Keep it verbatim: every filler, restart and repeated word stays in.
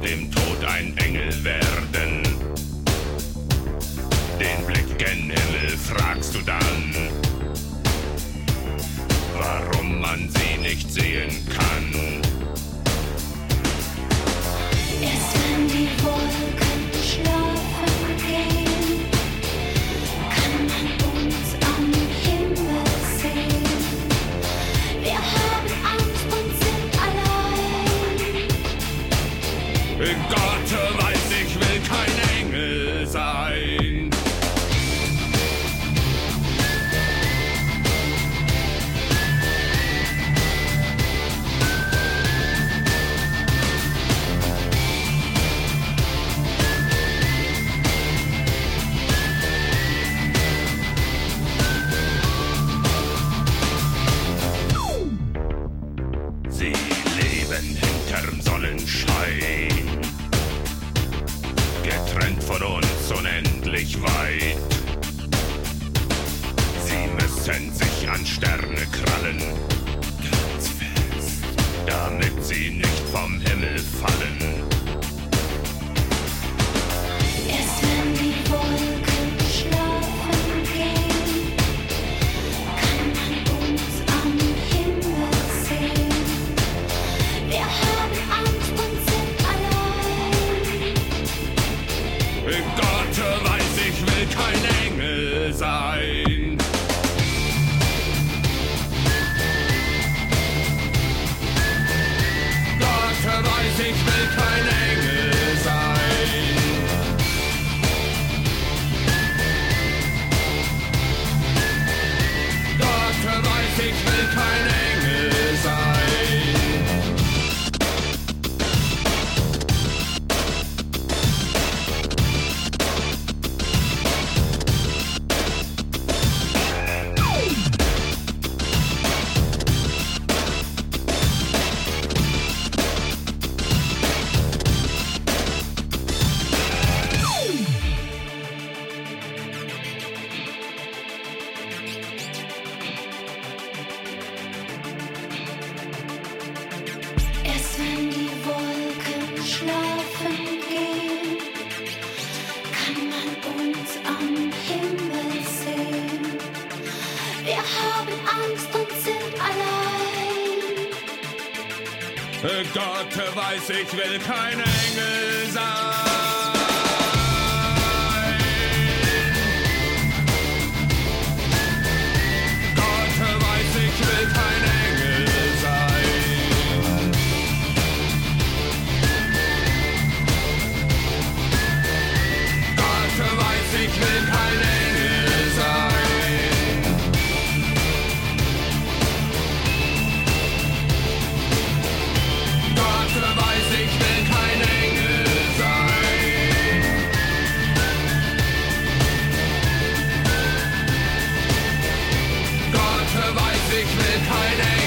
dem Tod ein Engel werden. Den Blick gen Himmel fragst du dann, warum man sie nicht sehen kann. Erst wenn die Wolken schlafen gehen, kann man uns am Himmel sehen. Wir haben Angst und sind allein. Gott weiß, ich will kein Engel sein. Sie leben hinterm Sonnenschein, getrennt von uns unendlich weit. Sie müssen sich an Sterne krallen, ganz fest, damit sie nicht vom Himmel fallen. Erst wenn die Wolken schlafen gehen, kann man uns am Himmel sehen. Wir haben Angst und sind allein. Gott weiß, ich will kein Engel sein. Gott weiß, ich will kein Engel sein. Gott weiß, ich will kein Engel sein. Erst wenn die Wolken schlafen gehen, kann man uns am Himmel sehen. Wir haben Angst und sind allein. Gott weiß, ich will kein Engel sein. Gott weiß, ich will kein Engel sein. Gott weiß, ich will kein Engel sein. Gott weiß, ich will kein Engel sein. Gott weiß, ich will kein Engel sein.